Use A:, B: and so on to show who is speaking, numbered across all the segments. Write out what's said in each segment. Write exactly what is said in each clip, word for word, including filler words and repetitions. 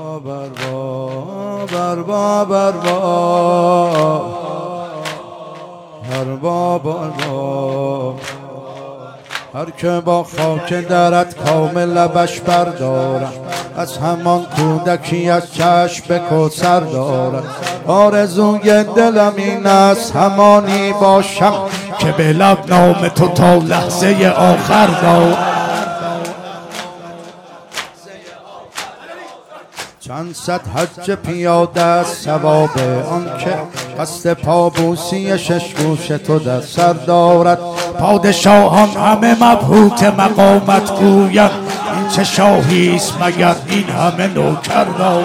A: بروا بروا بروا بروا بروا هر که با خاک درت کامل لبش بردارم، از همان کودکی از چشم به کوثر دارم. آرزوی دلم این است همانی باشم که به لب نام تو تا لحظه آخر دارم. چند صد حج پیاده است ثواب آن که قصد پابوسی شش گوش تو در سر دارد. پادشاهان همه مبهوت مقامت گویند، این چه شاهی است مگر این همه نوکر دارد.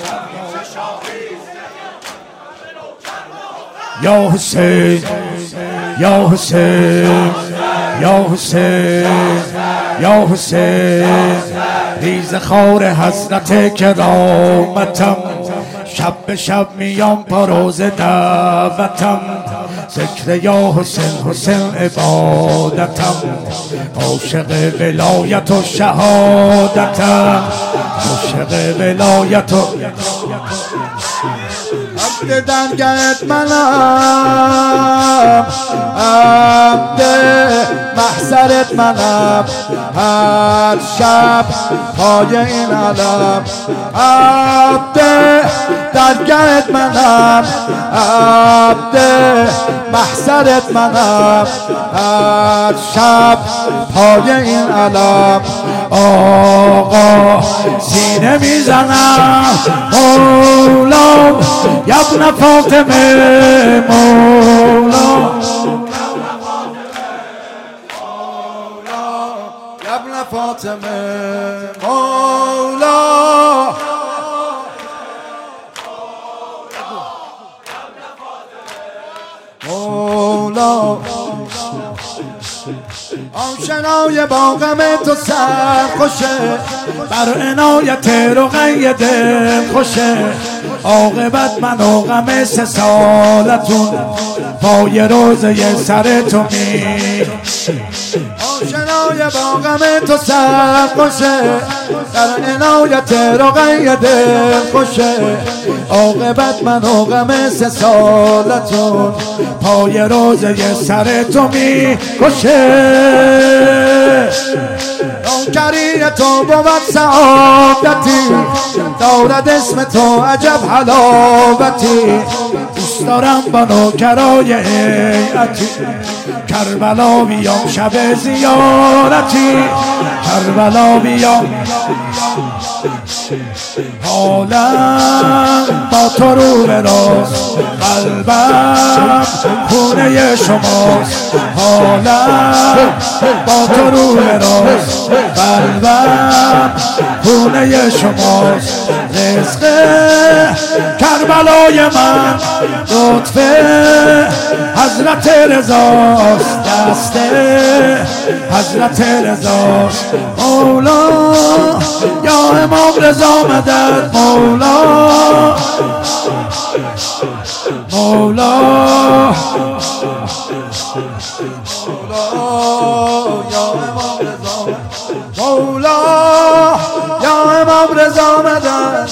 A: یا حسین یا حسین یا حسین یا حسین، ریز خار حضرت کرامتم، شب به شب میام پا روز دعوتم. ذکر یا حسین حسین عبادتم، عاشق ولایت و شهادتم، عاشق ولایت و عبد درگهت منم، عبد محضرت منم، هر شب پای این علم. عبد درگهت منم، عبد محضرت منم، هر شب پای این علم. آقا سینه میزنم مولا یبن فاطمه، مولا یبن فاطمه، مولا مولا. آشنای با غم تو سر خوشه، بر عنایت رقیه دل خوشه. عاقبت من و غم سه سالتون پای روزه سر تو می. آشنای با غم تو سر خوشه، در عنایت رقیه دل خوشه. عاقبت من و غم سه سالتون پای روزه سر تو می کشه. نوکری تو بود سعادتی، دارد اسم تو عجب حلاوتی. دوست دارم با نوکرای هیئتی، کربلا بیام شب زیارتی، کربلا بیام. حالم با تو رو به راست، قلبم خونه شماست. حالم با تو رو به راست، قلبم خونه شماست. رزق کربلای من لطف حضرت رضاست، دست حضرت رضاست. مولا یا امام رضا مدد، مولا مولا یا امام رضا، مولا یا امام رضا مدد.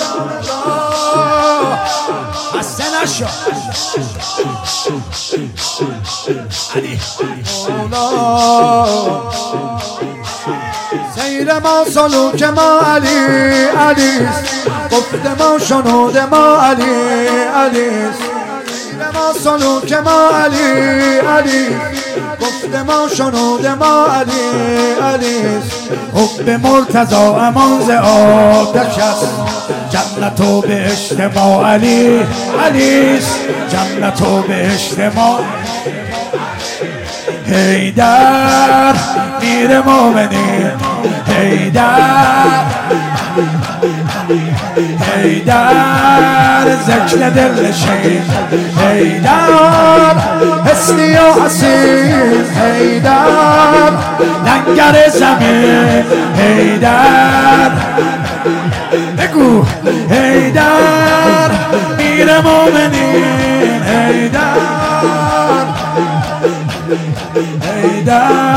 A: خسته نشو مولا. سیر ما سلوک ما علی علیست، گفت ما شنود ما علی علیست. سیر ما سلوک ما علی علیست، گفت ما شنود ما علی علیست. حب مرتضی امان ز آتش است، جنت و بهشت ما علی علیست، جنت و بهشت ما. حیدر میر مومنین، حیدر حیدر ذکر دل شین، حیدر حسنی و حسین، حیدر لنگر زمین، حیدر بگو حیدر میر مومنین، حیدر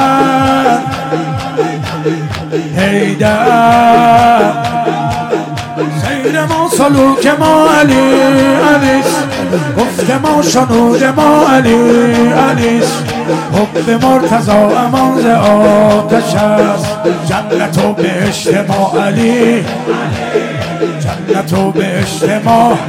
A: حیدر حیدر سیر ما سلوک ما علی علیست، گفت ما شنود ما علی علیست، حب مرتضی امان ز آتش است، جنت و بهشت ما علی، جنت و بهشت ما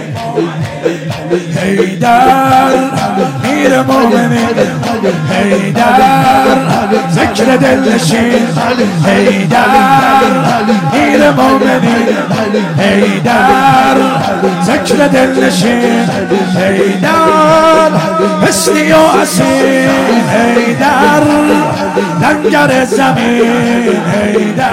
A: حیدر میر مومنین، حیدر ذکر دلنشین، حیدر میر مومنین، حیدر ذکر دلنشین، حیدر حسنی و اصیل، حیدر لنگر زمین، حیدر